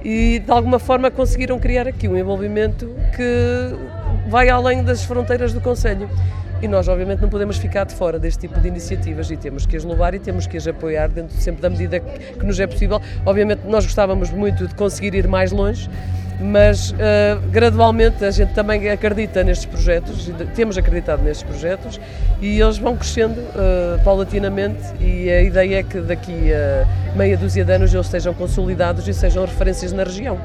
e de alguma forma conseguiram criar aqui um envolvimento que vai além das fronteiras do concelho. E nós, obviamente, não podemos ficar de fora deste tipo de iniciativas e temos que as louvar e temos que as apoiar dentro sempre da medida que nos é possível. Obviamente, nós gostávamos muito de conseguir ir mais longe, mas gradualmente a gente também acredita nestes projetos, temos acreditado nestes projetos e eles vão crescendo paulatinamente e a ideia é que daqui a meia dúzia de anos eles sejam consolidados e sejam referências na região.